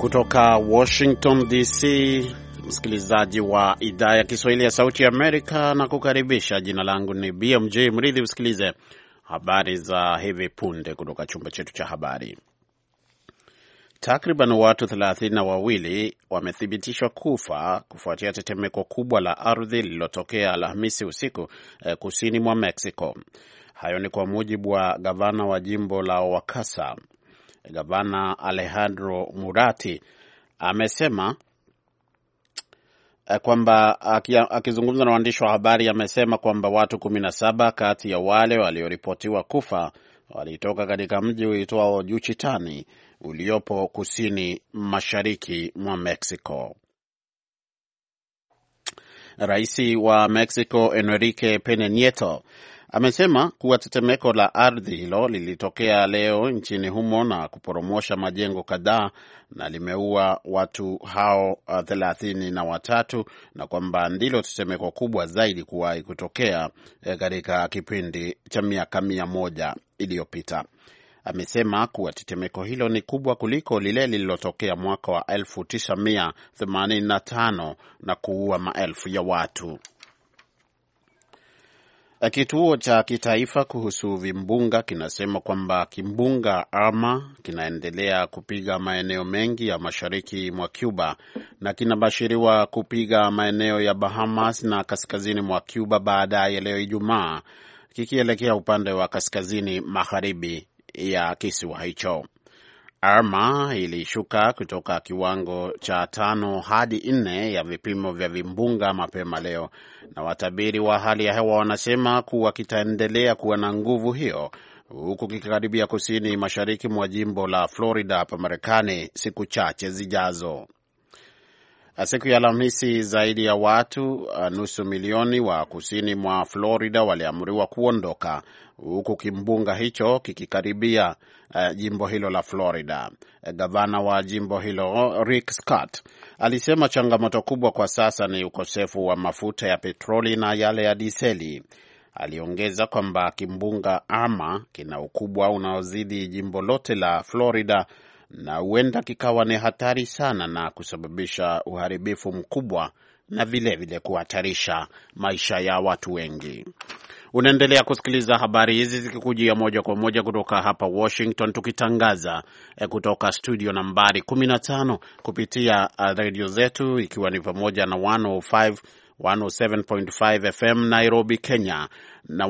Kutoka Washington DC, msikilizaji wa idhaa ya Kiswahili ya Sauti ya Amerika, na kukaribisha. Jina langu ni BMJ Mridhi. Usikilize habari za hivi punde kutoka chumba chetu cha habari. Takriban watu 32 wamethibitishwa kufa kufuatia tetemeko kubwa la ardhi lililotokea Alhamisi usiku kusini mwa Mexico. Hayo ni kwa mujibu wa gavana wa jimbo la Oaxaca. Gavana Alejandro Muratti amesema kwamba, akizungumza na waandishi wa habari, amesema kwamba watu 17 kati ya wale walioripotiwa kufa walitoka katika mji uitwao Juchitán uliopo kusini mashariki mwa Mexico. Rais wa Mexico Enrique Pena Nieto amesema kuwa tetemeko la ardhi hilo lilitokea leo nchini humo na kuporomosha majengo kadhaa na limeua watu hao 33 na kwamba ndilo tetemeko kubwa zaidi kuwahi kutokea katika kipindi cha miaka 100 iliyopita. Amesema kuwa tetemeko hilo ni kubwa kuliko lile lililotokea mwaka wa 1985 na kuua maelfu ya watu. Kituo cha kitaifa kuhusu vimbunga kinasema kwamba kimbunga Irma kinaendelea kupiga maeneo mengi ya mashariki mwa Cuba na kinabashiriwa kupiga maeneo ya Bahamas na kaskazini mwa Cuba baadaye leo Ijumaa, kikielekea upande wa kaskazini magharibi ya kisiwa hicho. Irma ilishuka kutoka kiwango cha 5 hadi 4 ya vipimo vya vimbunga mapema leo, na watabiri wa hali ya hewa wanasema kuwa kitaendelea kuwa na nguvu hiyo huku kikikaribia kusini mashariki mwa jimbo la Florida hapa Marekani siku chache zijazo. Siku ya Alhamisi, zaidi ya watu nusu milioni wa kusini mwa Florida waliamriwa kuondoka huku kimbunga hicho kikikaribia jimbo hilo la Florida. Gavana wa jimbo hilo Rick Scott alisema changamoto kubwa kwa sasa ni ukosefu wa mafuta ya petroli na yale ya diseli. Aliongeza kwamba kimbunga Irma kina ukubwa unaozidi jimbo lote la Florida na huenda kikawa ni hatari sana na kusababisha uharibifu mkubwa na vile kuhatarisha maisha ya watu wengi. Unaendelea kusikiliza habari hizi zikikujia moja kwa moja kutoka hapa Washington, tukitangaza kutoka studio nambari 15 kupitia radio zetu, ikiwa ni pamoja na 107.5 FM Nairobi, Kenya, na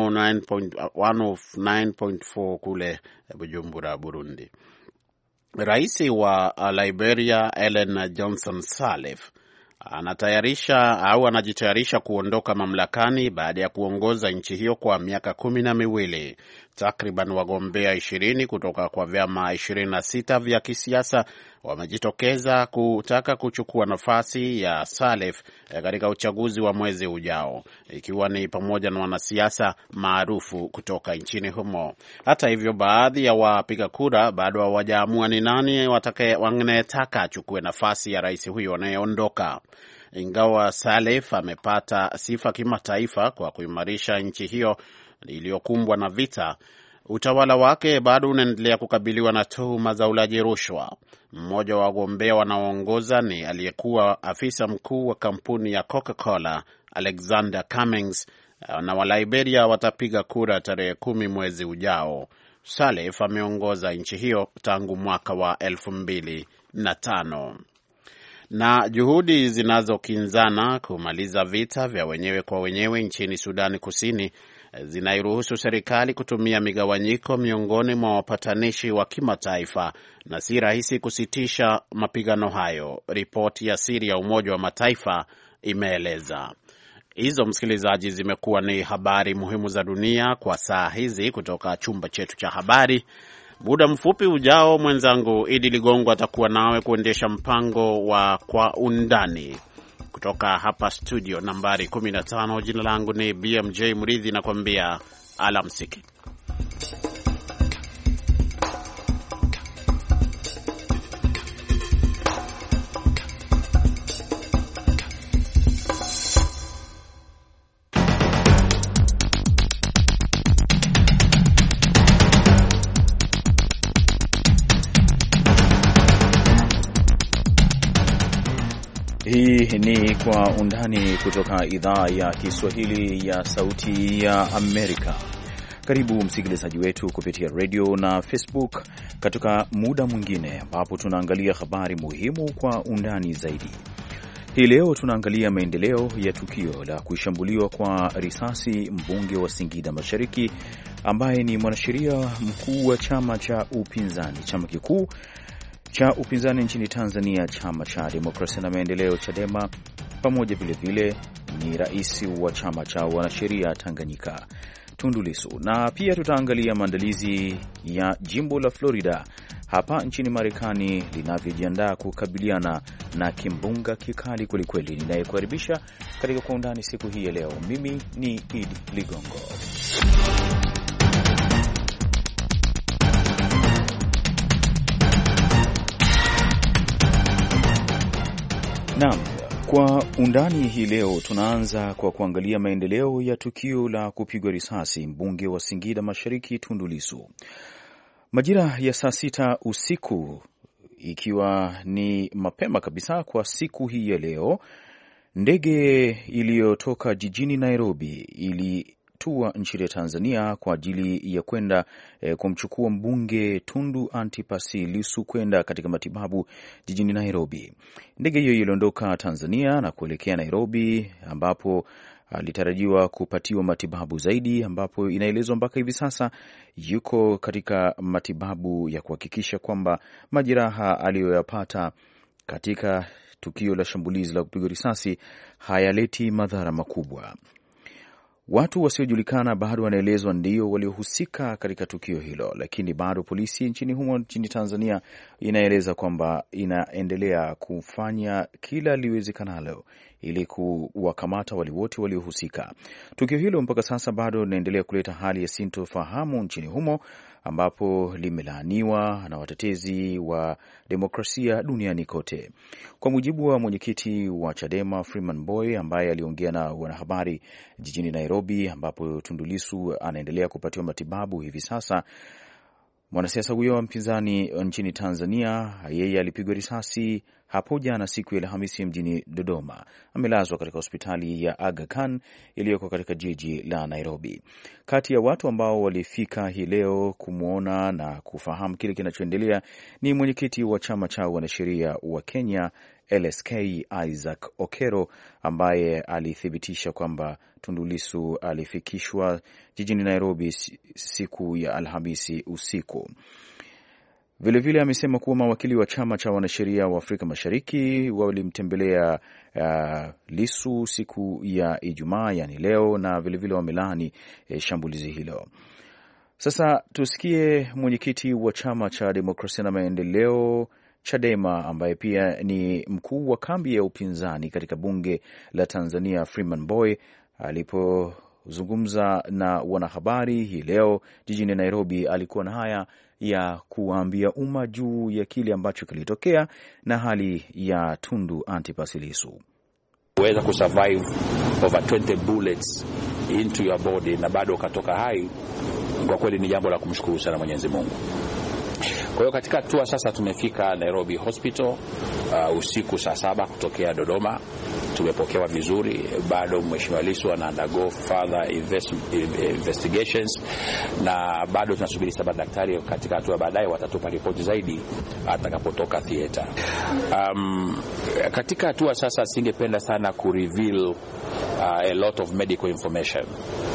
109.4 kule Bujumbura, Burundi. Rais wa Liberia Ellen Johnson Sirleaf anajitayarisha kuondoka mamlakani baada ya kuongoza nchi hiyo kwa miaka 12. Takriban wagombea 20 kutoka kwa vyama 26 vya kisiasa wamejitokeza kutaka kuchukua nafasi ya Sirleaf katika uchaguzi wa mwezi ujao, ikiwa ni pamoja na wanasiasa maarufu kutoka nchini humo. Hata hivyo, baadhi ya wapiga kura bado hawajaamua ni nani wangetaka achukue nafasi ya rais huyo anayeondoka. Ingawa Sirleaf amepata sifa kimataifa kwa kuimarisha nchi hiyo iliyokumbwa na vita, utawala wake bado unaendelea kukabiliwa na tuhuma za ulaji rushwa. Mmoja wa wagombea wanaoongoza ni aliyekuwa afisa mkuu wa kampuni ya Coca-Cola, Alexander Cummings, na wa Liberia watapiga kura tarehe 10 mwezi ujao. Sirleaf ameongoza nchi hiyo tangu mwaka wa 2005. Na juhudi zinazokinzana kumaliza vita vya wenyewe kwa wenyewe nchini Sudani Kusini zinairuhusu serikali kutumia migawanyiko miongoni mwa wapatanishi wa kimataifa, na si rahisi kusitisha mapigano hayo, ripoti ya siri ya Umoja wa Mataifa imeeleza. Hizo, msikilizaji, zimekuwa ni habari muhimu za dunia kwa saa hizi kutoka chumba chetu cha habari. Muda mfupi ujao, mwenzangu Idi Ligongo atakuwa nawe kuendesha mpango wa Kwa Undani kutoka hapa studio nambari 15. Jina langu ni BMJ Mridhi, na kuambia alamsiki. Hii ni Kwa Undani kutoka idhaa ya Kiswahili ya Sauti ya Amerika. Karibu msikilizaji wetu kupitia radio na Facebook katika muda mwingine ambapo tunaangalia habari muhimu kwa undani zaidi. Hii leo tunaangalia maendeleo ya tukio la kushambuliwa kwa risasi mbunge wa Singida Mashariki ambaye ni mwanasheria mkuu wa chama cha upinzani, chama kikuu cha upinzani nchini Tanzania, chama cha Demokrasia na Maendeleo Chadema, pamoja vile ni rais wa chama cha wanasheria Tanganyika, Tundu Lissu. Na pia tutaangalia maandalizi ya jimbo la Florida hapa nchini Marekani linavyojiandaa kukabiliana na kimbunga kikali kwelikweli. Ninayekukaribisha katika Kwa Undani siku hii ya leo, mimi ni Idi Ligongo. Naam, Kwa Undani hii leo tunaanza kwa kuangalia maendeleo ya tukio la kupigwa risasi mbunge wa Singida Mashariki Tundu Lissu. Majira ya saa 6 usiku, ikiwa ni mapema kabisa kwa siku hii ya leo, ndege iliyotoka jijini Nairobi ilitua nchini Tanzania kwa ajili ya kwenda kumchukua mbunge Tundu Antipas Lissu kwenda katika matibabu jijini Nairobi. Ndege hiyo iliondoka Tanzania na kuelekea Nairobi ambapo alitarajiwa kupatiwa matibabu zaidi, ambapo inaelezwa mpaka hivi sasa yuko katika matibabu ya kuhakikisha kwamba majeraha aliyoyapata katika tukio la shambulizi la kupigwa risasi hayaleti madhara makubwa. Watu wasiojulikana bado wanaelezwa ndio waliohusika katika tukio hilo, lakini bado polisi nchini Tanzania inaeleza kwamba inaendelea kufanya kila liwezekanalo ili kuwakamata wale wote waliohusika. Tukio hilo mpaka sasa bado linaendelea kuleta hali ya sintofahamu nchini humo, ambapo limelaaniwa na watetezi wa demokrasia duniani kote. Kwa mujibu wa mwenyekiti wa Chadema Freeman Mbowe, ambaye aliongea na wanahabari jijini Nairobi ambapo Tundu Lissu anaendelea kupatiwa matibabu hivi sasa, mwanasiasa huyo wa mpinzani nchini Tanzania, yeye alipigwa risasi hapo jana siku ya Alhamisi mjini Dodoma. Amelazwa katika hospitali ya Aga Khan iliyoko katika jiji la Nairobi. Kati ya watu ambao walifika hii leo kumwona na kufahamu kile kinachoendelea ni mwenyekiti wa chama cha wanasheria wa Kenya LSK Isaac Okero, ambaye alithibitisha kwamba Tundu Lissu alifikishwa jijini Nairobi siku ya Alhamisi usiku. Vilevile amesema kuwa mawakili wa chama cha wanasheria wa Afrika Mashariki walimtembelea Lissu siku ya Ijumaa, yani leo, na vilevile wamelaani shambulizi hilo. Sasa tusikie mwenyekiti wa chama cha Demokrasia na Maendeleo Chadema, ambaye pia ni mkuu wa kambi ya upinzani katika bunge la Tanzania, Freeman Mbowe, alipozungumza na wanahabari hii leo jijini Nairobi. Alikuwa na haya ya kuambia umma juu ya kile ambacho kilitokea na hali ya Tundu Antipas Lissu. Kuweza kusurvive over 20 bullets into your body na bado ukatoka hai, kwa kweli ni jambo la kumshukuru sana Mwenyezi Mungu. Kwa hiyo katika hatua sasa tumefika Nairobi Hospital usiku saa 7 kutokea Dodoma. Tumepokewa vizuri. Bado Mheshimiwa Lissu ana undergo further investigations na bado tunasubiri sababu daktari katika hatua baadaye watatupa ripoti zaidi atakapotoka theater. Katika hatua sasa singependa sana kureveal a lot of medical information,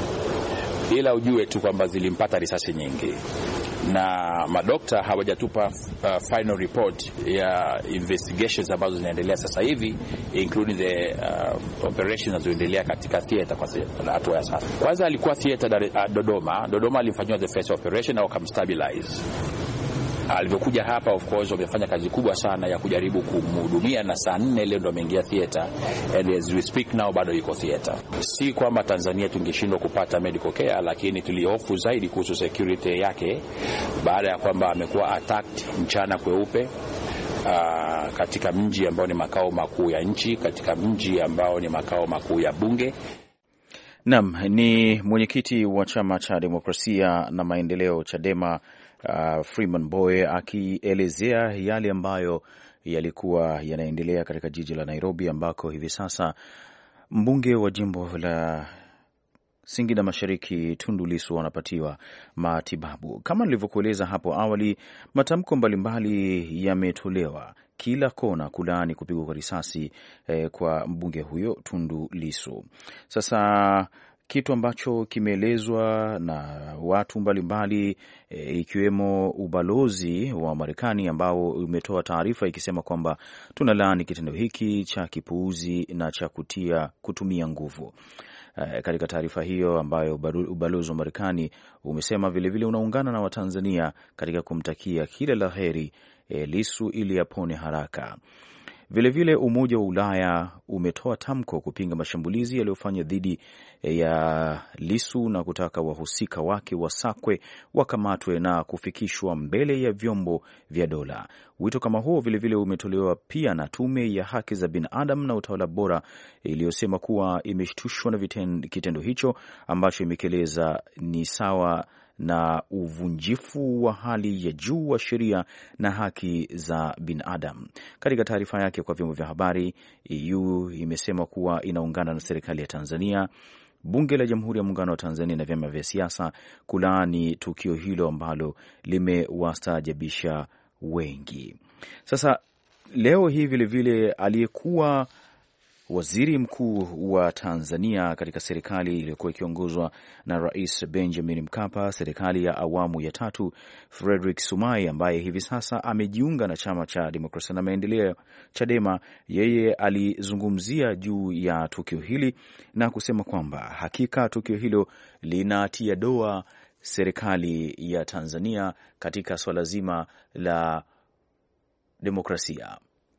ila ujue tu kwamba zilimpata risasi nyingi na madokta hawajatupa final report ya investigations ambazo zinaendelea sasa hivi, including the operations zinazoendelea katika theater kwa hatua ya sasa. Kwanza alikuwa theater Dodoma alifanywa the first operation na wakamstabilize. Alivyokuja hapa, of course, wamefanya kazi kubwa sana ya kujaribu kumhudumia, na saa 4 leo ndo ameingia theater, and as we speak now bado yuko theater. Si kwamba Tanzania tungeshindwa kupata medical care, lakini tulihofu zaidi kuhusu security yake baada ya kwamba amekuwa attacked mchana kweupe katika mji ambao ni makao makuu ya nchi, katika mji ambao ni makao makuu ya bunge. Naam, ni mwenyekiti wa chama cha Demokrasia na Maendeleo Chadema Freeman Mbowe akielezea yale ambayo yalikuwa yanaendelea katika jiji la Nairobi, ambako hivi sasa mbunge wa jimbo la Singida Mashariki Tundu Lissu wanapatiwa matibabu. Kama nilivyokueleza hapo awali, matamko mbalimbali yametolewa kila kona kulaani kupigwa kwa risasi kwa mbunge huyo Tundu Lissu. Sasa kitu ambacho kimeelezwa na watu mbalimbali ikiwemo ubalozi wa Marekani ambao umetoa taarifa ikisema kwamba tunalaani kitendo hiki cha kipuuzi na cha kutumia nguvu. Katika taarifa hiyo ambayo ubalozi wa Marekani umesema vilevile unaungana na Watanzania katika kumtakia kila la heri Lissu ili apone haraka. Vilevile Umoja wa Ulaya umetoa tamko kupinga mashambulizi yaliyofanywa dhidi ya Lissu na kutaka wahusika wake wasakwe, wakamatwe na kufikishwa mbele ya vyombo vya dola. Wito kama huo vilevile umetolewa pia na Tume ya Haki za Binadamu na Utawala Bora iliyosema kuwa imeshtushwa na kitendo hicho ambacho imekeleza ni sawa na uvunjifu wa hali ya juu wa sheria na haki za binadamu. Katika taarifa yake kwa vyombo vya habari, EU imesema kuwa inaungana na serikali ya Tanzania, Bunge la Jamhuri ya Muungano wa Tanzania na vyama vya siasa kulaani tukio hilo ambalo limewastaajabisha wengi. Sasa leo hii vilevile aliyekuwa waziri mkuu wa Tanzania katika serikali iliyokuwa ikiongozwa na Rais Benjamin Mkapa, serikali ya awamu ya tatu, Frederick Sumaye ambaye hivi sasa amejiunga na chama cha Demokrasia na Maendeleo Chadema, yeye alizungumzia juu ya tukio hili na kusema kwamba hakika tukio hilo linatia doa serikali ya Tanzania katika swala zima la demokrasia.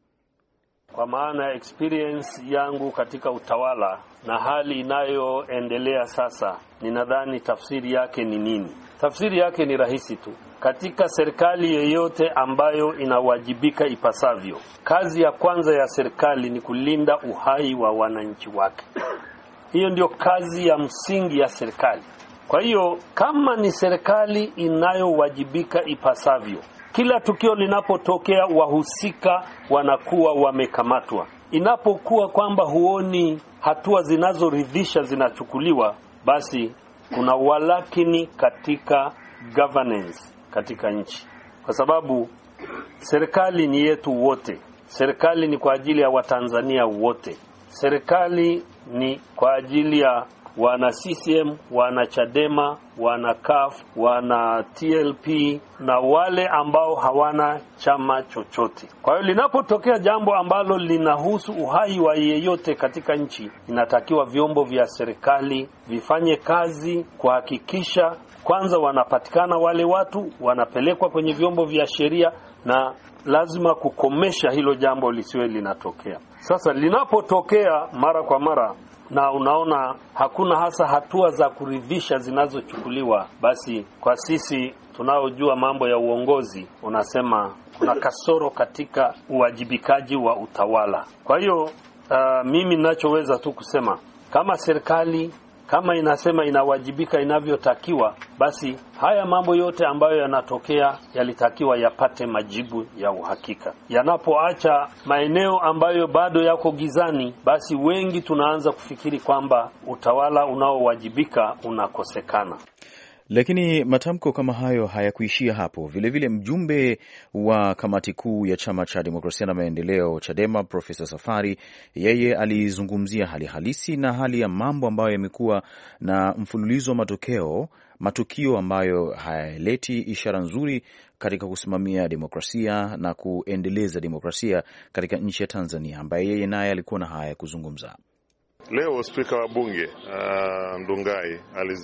Kwa maana ya experience yangu katika utawala na hali inayoendelea sasa, ninadhani tafsiri yake ni nini? Tafsiri yake ni rahisi tu. Katika serikali yoyote ambayo inawajibika ipasavyo, kazi ya kwanza ya serikali ni kulinda uhai wa wananchi wake. Hiyo ndio kazi ya msingi ya serikali. Kwa hiyo kama ni serikali inayowajibika ipasavyo, kila tukio linapotokea wahusika wanakuwa wamekamatwa. Inapokuwa kwamba huoni hatua zinazoridhisha zinachukuliwa, basi kuna walakini katika governance katika nchi. Kwa sababu serikali ni yetu wote. Serikali ni kwa ajili ya Watanzania wote. Serikali ni kwa ajili ya wana CCM, wana Chadema, wana CUF, wana TLP na wale ambao hawana chama chochote. Kwa hiyo linapotokea jambo ambalo linahusu uhai wa yeyote katika nchi, inatakiwa vyombo vya serikali vifanye kazi kuhakikisha kwanza wanapatikana wale watu, wanapelekwa kwenye vyombo vya sheria, na lazima kukomesha hilo jambo lisiwe linatokea. Sasa linapotokea mara kwa mara na unaona hakuna hasa hatua za kuridhisha zinazochukuliwa, basi kwa sisi tunaojua mambo ya uongozi unasema kuna kasoro katika uwajibikaji wa utawala. Kwa hiyo mimi ninachoweza tu kusema, kama serikali kama inasema inawajibika inavyotakiwa, basi haya mambo yote ambayo yanatokea yalitakiwa yapate majibu ya uhakika. Yanapoacha maeneo ambayo bado yako gizani, basi wengi tunaanza kufikiri kwamba utawala unaowajibika unakosekana. Lakini matamko kama hayo hayakuishia hapo. Vilevile mjumbe wa kamati kuu ya chama cha Demokrasia na Maendeleo Chadema, Profesa Safari, yeye alizungumzia hali halisi na hali ya mambo ambayo yamekuwa na mfululizo wa matukio ambayo hayaleti ishara nzuri katika kusimamia demokrasia na kuendeleza demokrasia katika nchi ya Tanzania, ambaye yeye naye alikuwa na haya kuzungumza. Leo spika wa bunge Ndungai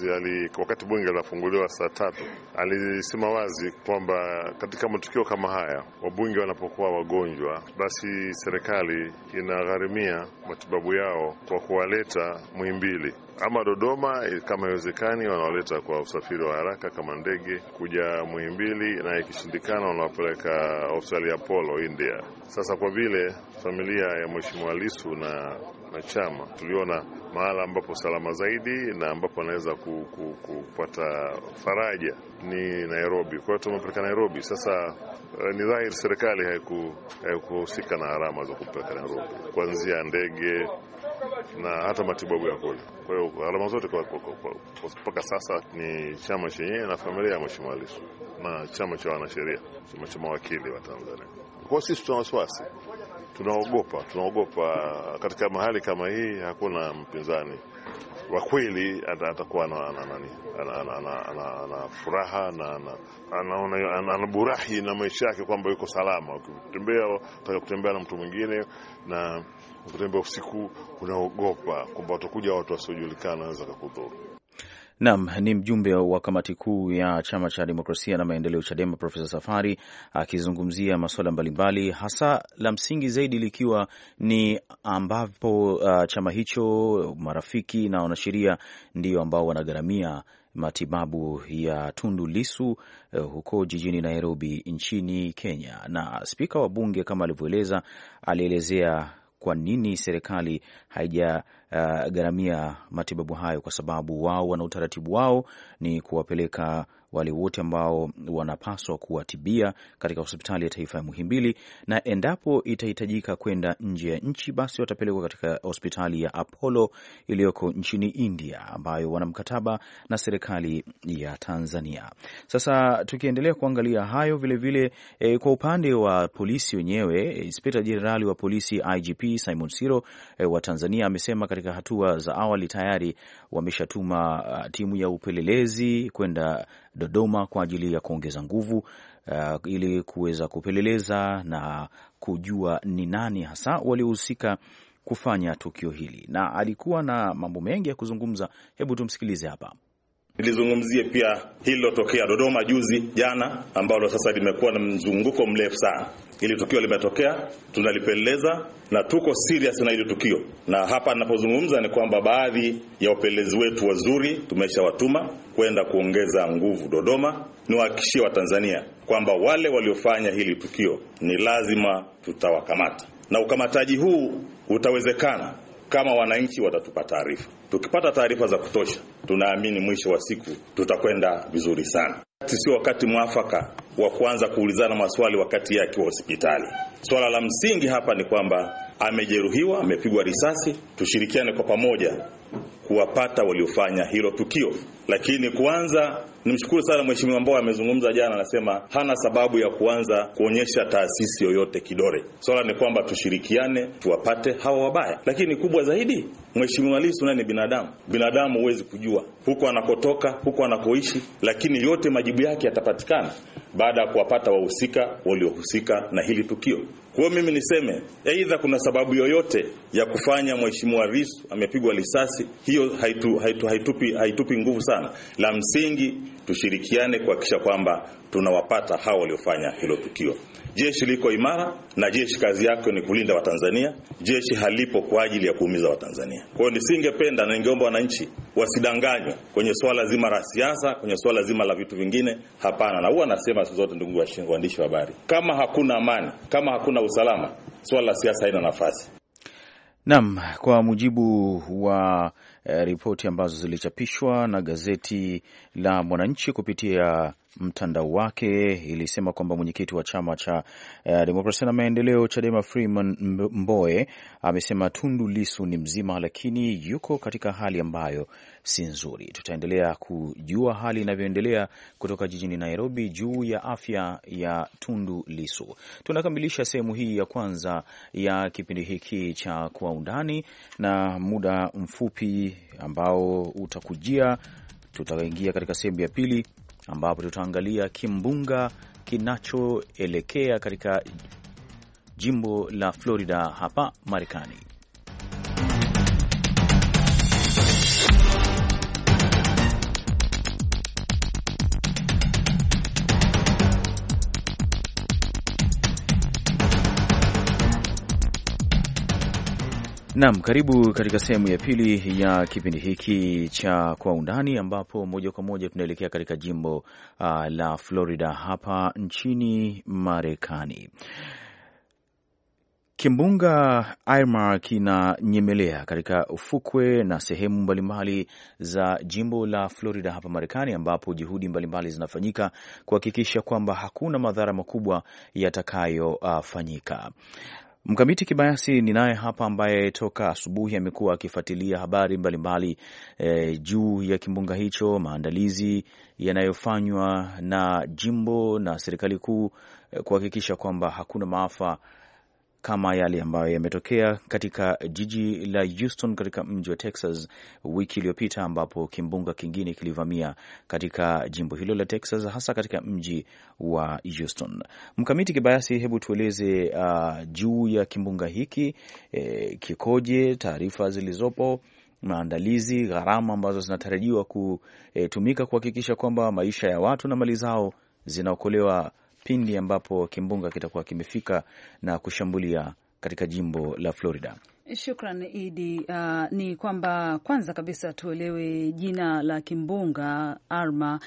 wakati bunge linafunguliwa saa 3 alisema wazi kwamba katika matukio kama haya, wabunge wanapokuwa wagonjwa, basi serikali inagharimia matibabu yao kwa kuwaleta Muhimbili ama Dodoma, kama haiwezekani wanawaleta kwa usafiri wa haraka kama ndege kuja Muhimbili, na ikishindikana wanawapeleka hospitali ya Apollo India. Sasa kwa vile familia ya Mheshimiwa Lissu na chama tuliona mahala ambapo salama zaidi na ambapo anaweza kupata faraja ni Nairobi. Kwa hiyo tumepeleka Nairobi. Sasa ni dhahiri serikali haikuhusika na gharama za kupeleka Nairobi, kuanzia ndege na hata matibabu ya kule. Kwa hiyo gharama zote mpaka sasa ni chama chenyewe na familia ya Mheshimiwa Lissu na chama cha wanasheria, chama cha mawakili wa Tanzania. Kwa sisi tuna wasiwasi, tunaogopa katika mahali kama hii hakuna mpinzani wa kweli atakuwa ana furaha na anaburahi na maisha yake kwamba yuko salama. Ukitembea kutembea na mtu mwingine na ukitembea usiku unaogopa kwamba watakuja watu wasiojulikana wanaweza kukudhuru. Naam, ni mjumbe wa kamati kuu ya Chama cha Demokrasia na Maendeleo Chadema, Profesa Safari akizungumzia masuala mbalimbali, hasa la msingi zaidi likiwa ni ambapo chama hicho, marafiki na wanasheria ndio ambao wanagharamia matibabu ya Tundu Lissu huko jijini Nairobi nchini Kenya. Na spika wa bunge kama alivyoeleza, alielezea kwa nini serikali haijagharamia matibabu hayo, kwa sababu wao wana utaratibu wao ni kuwapeleka wale wote ambao wanapaswa kuwatibia katika hospitali ya taifa ya Muhimbili, na endapo itahitajika kwenda nje ya nchi basi watapelekwa katika hospitali ya Apollo iliyoko nchini India, ambayo wana mkataba na serikali ya Tanzania. Sasa tukiendelea kuangalia hayo vilevile, kwa upande wa polisi wenyewe, Inspekta Jenerali wa polisi IGP Simon Siro wa Tanzania amesema katika hatua za awali tayari wameshatuma timu ya upelelezi kwenda Dodoma kwa ajili ya kuongeza nguvu ili kuweza kupeleleza na kujua ni nani hasa waliohusika kufanya tukio hili, na alikuwa na mambo mengi ya kuzungumza. Hebu tumsikilize hapa. Nilizungumzie pia hili lilotokea Dodoma juzi jana, ambalo sasa limekuwa na mzunguko mrefu sana. Hili tukio limetokea, tunalipeleleza na tuko serious na hili tukio. Na hapa ninapozungumza ni kwamba baadhi ya upelelezi wetu wazuri tumeshawatuma kwenda kuongeza nguvu Dodoma. Niwahakikishie Watanzania kwamba wale waliofanya hili tukio ni lazima tutawakamata. Na ukamataji huu utawezekana kama wananchi watatupa taarifa. Tukipata taarifa za kutosha, tunaamini mwisho wa siku tutakwenda vizuri sana. Sio wakati mwafaka wa kuanza kuulizana maswali wakati yake wa hospitali. Swala la msingi hapa ni kwamba amejeruhiwa, amepigwa risasi, tushirikiane kwa pamoja kuwapata waliofanya hilo tukio. Lakini kwanza nimshukuru sana mheshimiwa ambao amezungumza jana, anasema hana sababu ya kuanza kuonyesha taasisi yoyote kidore. Swala ni kwamba tushirikiane tuwapate hawa wabaya. Lakini kubwa zaidi, Mheshimiwa Lissu ni binadamu. Binadamu huwezi kujua huko anakotoka, huko anakoishi, lakini yote majibu yake yatapatikana baada ya kuwapata wahusika waliohusika na hili tukio. Kwa mimi niseme, aidha kuna sababu yoyote ya kufanya Mheshimiwa Lissu amepigwa risasi, hiyo haitupi nguvu sana. La msingi tushirikiane kuhakikisha kwamba tunawapata hao waliofanya hilo tukio. Jeshi liko imara na jeshi kazi yake ni kulinda Watanzania. Jeshi halipo kwa ajili ya kuumiza Watanzania. Kwa hiyo nisingependa na ningeomba wananchi wasidanganywe kwenye swala zima la siasa, kwenye swala zima la vitu vingine. Hapana, na huwa nasema siku zote, ndugu waandishi wa habari, kama hakuna amani, kama hakuna usalama, swala la siasa haina nafasi. Naam, kwa mujibu wa ripoti ambazo zilichapishwa na gazeti la Mwananchi kupitia mtandao wake, ilisema kwamba mwenyekiti wa chama cha Demokrasia na Maendeleo Chadema Freeman Mbowe amesema Tundu Lissu ni mzima, lakini yuko katika hali ambayo si nzuri. Tutaendelea kujua hali inavyoendelea kutoka jijini Nairobi juu ya afya ya Tundu Lissu. Tunakamilisha sehemu hii ya kwanza ya kipindi hiki cha Kwa Undani, na muda mfupi ambao utakujia tutaingia katika sehemu ya pili ambapo tutaangalia kimbunga kinachoelekea katika jimbo la Florida hapa Marekani. Naam, karibu katika sehemu ya pili ya kipindi hiki cha Kwa Undani, ambapo moja kwa moja tunaelekea katika jimbo la Florida hapa nchini Marekani. Kimbunga Irma kinanyemelea katika ufukwe na sehemu mbalimbali za jimbo la Florida hapa Marekani, ambapo juhudi mbalimbali zinafanyika kuhakikisha kwamba hakuna madhara makubwa yatakayofanyika. Mkamiti Kibayasi ni naye hapa, ambaye toka asubuhi amekuwa akifuatilia habari mbalimbali juu ya kimbunga hicho, maandalizi yanayofanywa na jimbo na serikali kuu kuhakikisha kwamba hakuna maafa kama yale ambayo yametokea katika jiji la Houston katika mji wa Texas wiki iliyopita, ambapo kimbunga kingine kilivamia katika jimbo hilo la Texas, hasa katika mji wa Houston. Mkamiti Kibayasi, hebu tueleze juu ya kimbunga hiki, kikoje, taarifa zilizopo, maandalizi, gharama ambazo zinatarajiwa kutumika kuhakikisha kwamba maisha ya watu na mali zao zinaokolewa pindi ambapo kimbunga kitakuwa kimefika na kushambulia katika jimbo la Florida. Shukran Idi. Ni kwamba kwanza kabisa tuelewe jina la kimbunga Irma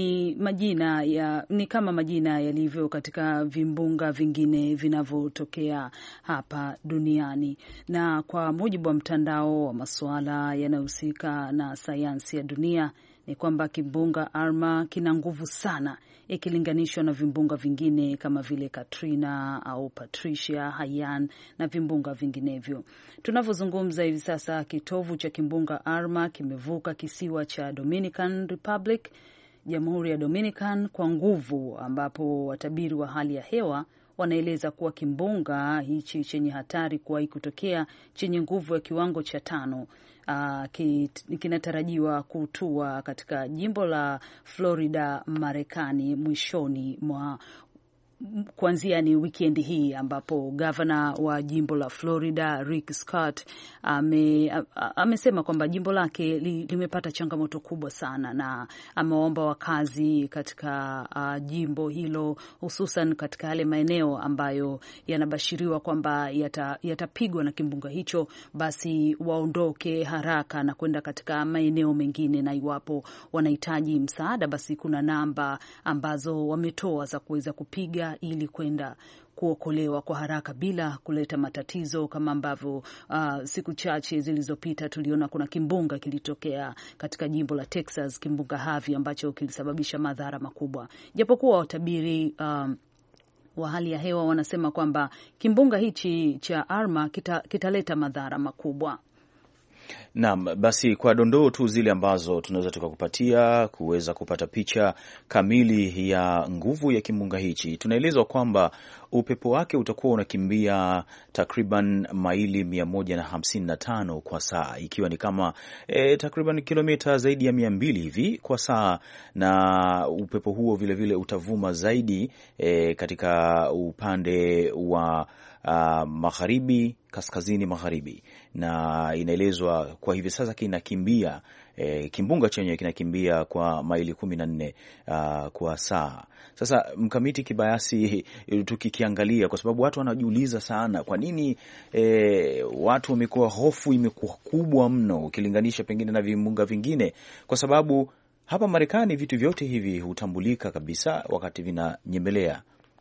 ni kama majina yalivyo katika vimbunga vingine vinavyotokea hapa duniani, na kwa mujibu wa mtandao wa masuala yanayohusika na sayansi ya dunia ni kwamba kimbunga Irma kina nguvu sana ikilinganishwa na vimbunga vingine kama vile Katrina au Patricia, Haiyan na vimbunga vinginevyo. Tunavyozungumza hivi sasa, kitovu cha kimbunga Irma kimevuka kisiwa cha Dominican Republic, Jamhuri ya Dominican, kwa nguvu, ambapo watabiri wa hali ya hewa wanaeleza kuwa kimbunga hichi chenye hatari kuwahi kutokea chenye nguvu ya kiwango cha 5 kinatarajiwa kutua katika jimbo la Florida Marekani mwishoni mwa kuanzia ni weekend hii, ambapo gavana wa jimbo la Florida Rick Scott amesema kwamba jimbo lake limepata changamoto kubwa sana, na ameomba wakazi katika jimbo hilo, hususan katika yale maeneo ambayo yanabashiriwa kwamba yatapigwa na kimbunga hicho, basi waondoke haraka na kwenda katika maeneo mengine, na iwapo wanahitaji msaada, basi kuna namba ambazo wametoa za kuweza kupiga ili kwenda kuokolewa kwa haraka bila kuleta matatizo, kama ambavyo siku chache zilizopita tuliona kuna kimbunga kilitokea katika jimbo la Texas, kimbunga Harvey, ambacho kilisababisha madhara makubwa. Japokuwa watabiri wa hali ya hewa wanasema kwamba kimbunga hichi cha Irma kitaleta madhara makubwa. Naam, basi kwa dondoo tu zile ambazo tunaweza tukakupatia kuweza kupata picha kamili ya nguvu ya kimbunga hichi, tunaelezwa kwamba upepo wake utakuwa unakimbia takriban maili 155 kwa saa, ikiwa ni kama takriban kilomita zaidi ya 200 hivi kwa saa, na upepo huo vile vile utavuma zaidi katika upande wa magharibi, kaskazini magharibi, na inaelezwa kwa hivi sasa kinakimbia kimbunga chenye kinakimbia kwa maili 14 kwa saa. Sasa Mkamiti Kibayasi, tukikiangalia, kwa sababu watu wanajiuliza sana kwa nini watu wamekuwa, hofu imekuwa kubwa mno ukilinganisha pengine na vimbunga vingine, kwa sababu hapa Marekani vitu vyote hivi hutambulika kabisa wakati vinanyemelea.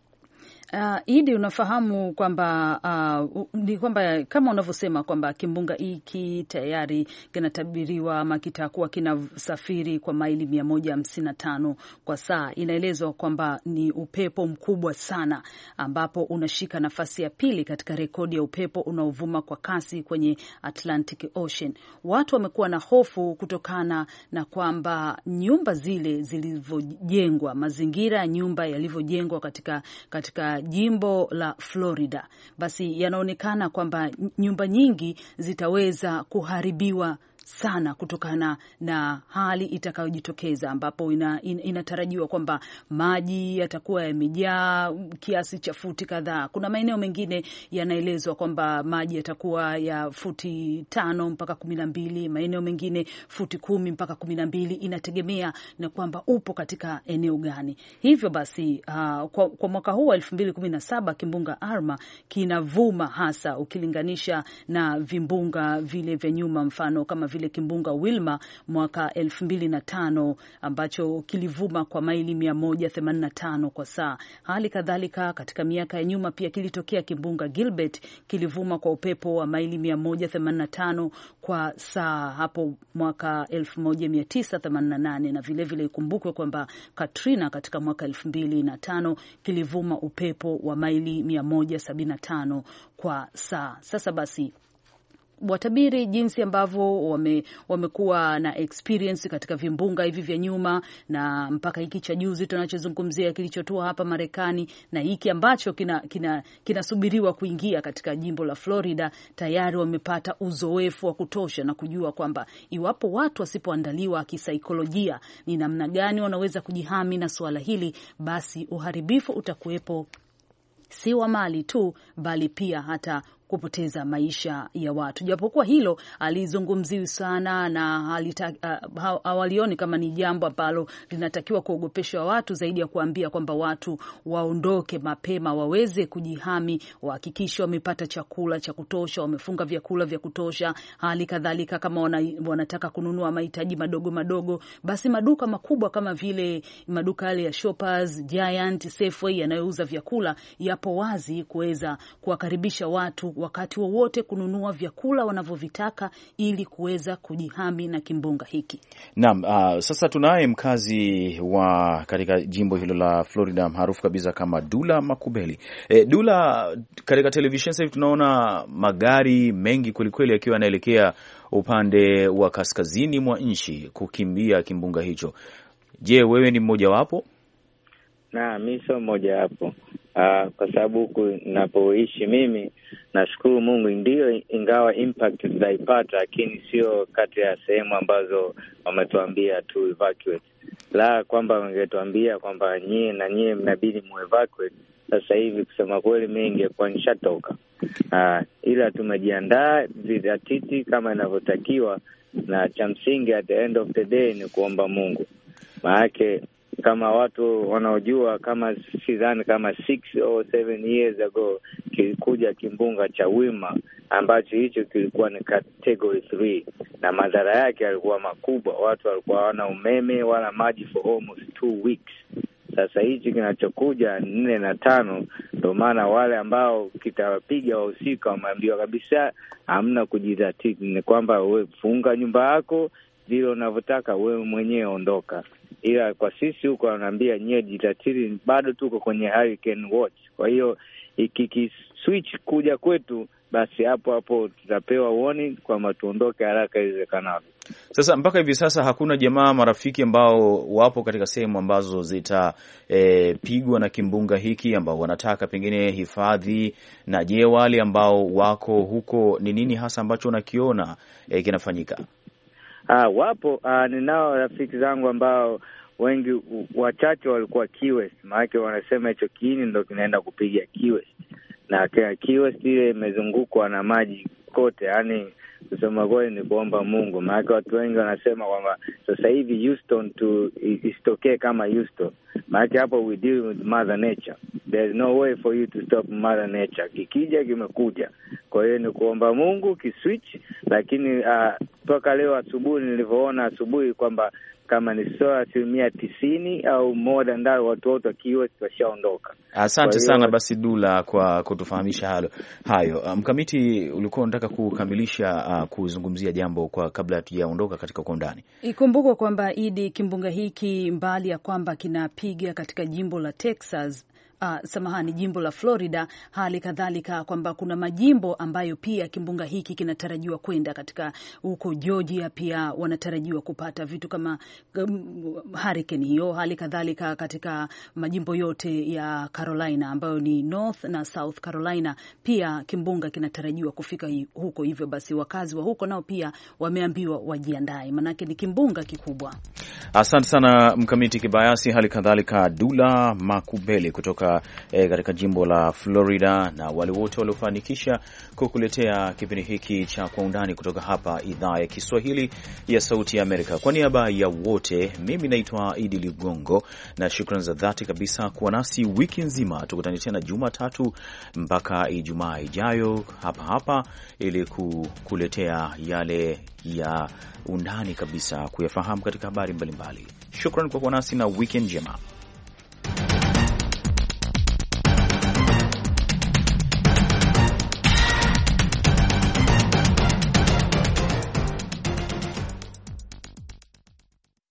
Idi, unafahamu kwamba ni kwamba kama unavyosema kwamba kimbunga hiki tayari kinatabiriwa ama kitakuwa kinasafiri kwa maili 155 kwa saa. Inaelezwa kwamba ni upepo mkubwa sana, ambapo unashika nafasi ya pili katika rekodi ya upepo unaovuma kwa kasi kwenye Atlantic Ocean. Watu wamekuwa na hofu kutokana na kwamba nyumba zile zilivyojengwa, mazingira ya nyumba yalivyojengwa katika jimbo la Florida, basi yanaonekana kwamba nyumba nyingi zitaweza kuharibiwa sana kutokana na hali itakayojitokeza, ambapo inatarajiwa kwamba maji yatakuwa yamejaa kiasi cha futi kadhaa. Kuna maeneo mengine yanaelezwa kwamba maji yatakuwa ya futi 5 mpaka 12, maeneo mengine futi 10 mpaka 12, inategemea na kwamba upo katika eneo gani. Hivyo basi kwa mwaka huu wa 2017 kimbunga Irma kinavuma hasa ukilinganisha na vimbunga vile vya nyuma, mfano kama vile kimbunga Wilma mwaka 2005 ambacho kilivuma kwa maili 185 kwa saa. Hali kadhalika katika miaka ya nyuma pia kilitokea kimbunga Gilbert, kilivuma kwa upepo wa maili 185 kwa saa hapo mwaka 1988, na vile vile ikumbukwe kwamba Katrina katika mwaka 2005 kilivuma upepo wa maili 175 kwa saa. Sasa basi watabiri jinsi ambavyo wamekuwa na experience katika vimbunga hivi vya nyuma, na mpaka hiki cha juzi tunachozungumzia kilichotua hapa Marekani, na hiki ambacho kinasubiriwa kuingia katika jimbo la Florida, tayari wamepata uzoefu wa kutosha na kujua kwamba iwapo watu wasipoandaliwa kisaikolojia ni namna gani wanaweza kujihami na suala hili, basi uharibifu utakuwepo, si wa mali tu bali pia hata kupoteza maisha ya watu. Japokuwa hilo alizungumziwi sana na hawalioni kama ni jambo ambalo linatakiwa kuogopeshwa watu, zaidi ya kuambia kwamba watu waondoke mapema, waweze kujihami, wahakikishe wamepata chakula cha kutosha, wamefunga vyakula vya kutosha. Hali kadhalika kama wanataka kununua mahitaji madogo madogo, basi maduka makubwa kama vile maduka yale ya Shoppers, Giant, Safeway yanayouza vyakula yapo wazi kuweza kuwakaribisha watu wakati wowote kununua vyakula wanavyovitaka ili kuweza kujihami na kimbunga hiki. Naam, sasa tunaye mkazi wa katika jimbo hilo la Florida maarufu kabisa kama Dula Makubeli. Dula, katika television sasa tunaona magari mengi kwelikweli yakiwa yanaelekea upande wa kaskazini mwa nchi kukimbia kimbunga hicho. Je, wewe ni mmoja wapo? Na mimi sio mmoja wapo. Kwa sababu huku ninapoishi mimi, nashukuru Mungu, ndio ingawa impact tutaipata, lakini sio kati ya sehemu ambazo wametuambia tu evacuate. La kwamba wangetuambia kwamba nyie mnabidi muevacuate sasa hivi, kusema kweli mimi ningekuwa nishatoka. Ila tumejiandaa vidatiti kama inavyotakiwa, na cha msingi at the end of the day ni kuomba Mungu. Maana kama watu wanaojua, kama sidhani kama 6 or 7 years ago kilikuja kimbunga cha Wilma ambacho hicho kilikuwa ni category 3, na madhara yake yalikuwa makubwa. Watu walikuwa hawana umeme wala maji for almost 2 weeks. Sasa hichi kinachokuja 4 na 5, ndio maana wale ambao kitawapiga wahusika wameambiwa kabisa hamna kujidhatiti, ni kwamba wewe funga nyumba yako vile unavyotaka, wewe mwenyewe ondoka. Ila kwa sisi huko wanaambia nyie jitatiri, bado tuko kwenye hurricane watch. Kwa hiyo switch kuja kwetu, basi hapo tutapewa warning kwamba tuondoke haraka iwezekanavyo. Sasa mpaka hivi sasa hakuna jamaa marafiki ambao wapo katika sehemu ambazo zitapigwa na kimbunga hiki ambao wanataka pengine hifadhi? Na je, wale ambao wako huko ni nini hasa ambacho unakiona kinafanyika? Wapo, ninao rafiki zangu ambao wengi wachache walikuwa Key West, maana wanasema hicho kiini ndio kinaenda kupiga Key West, na Key West ile imezungukwa na maji kote. Yani kusema kweli ni kuomba Mungu, maana watu wengi wanasema kwamba sasa hivi Houston isitokee kama Houston, maana hapo we deal with mother nature. There's no way for you to stop mother nature. Kikija kimekuja. Kwa hiyo ni kuomba Mungu kiswitch, lakini toka leo asubuhi nilivyoona asubuhi kwamba kama ni 90% au more than that watu wote wakiwa washaondoka. Asante sana basi Dula kwa kutufahamisha hayo. Mkamiti, ulikuwa unataka kukamilisha kuzungumzia jambo kwa kabla hatujaondoka katika kwa undani. Ikumbukwe kwamba kimbunga hiki mbali ya kwamba kinapiga katika jimbo la Texas, samahani, jimbo la Florida, hali kadhalika kwamba kuna majimbo ambayo pia kimbunga hiki kinatarajiwa kwenda katika huko Georgia, pia wanatarajiwa kupata vitu kama hurricane hiyo, hali kadhalika katika majimbo yote ya Carolina ambayo ni North na South Carolina, pia kimbunga kinatarajiwa kufika huko. Hivyo basi wakazi wa huko nao pia wameambiwa wajiandae, manake ni kimbunga kikubwa. Asante sana Mkamiti Kibayasi, hali kadhalika Dula Makubele kutoka katika jimbo la Florida, na wale wote waliofanikisha kukuletea kipindi hiki cha Kwa Undani kutoka hapa idhaa ya Kiswahili ya Sauti ya Amerika. Kwa niaba ya wote, mimi naitwa Idi Ligongo, na shukrani za dhati kabisa kuwa nasi wiki nzima. Tukutane tena Jumatatu mpaka Ijumaa ijayo hapa ili kukuletea yale ya undani kabisa kuyafahamu katika habari mbalimbali. Shukrani kwa kuwa nasi na weekend njema.